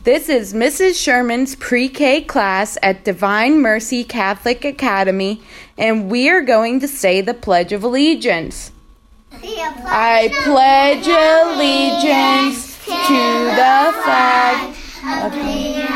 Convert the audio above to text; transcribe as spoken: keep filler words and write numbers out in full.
This is Missus Sherman's pre-K class at Divine Mercy Catholic Academy, and we are going to say the Pledge of Allegiance. I pledge allegiance to the flag of the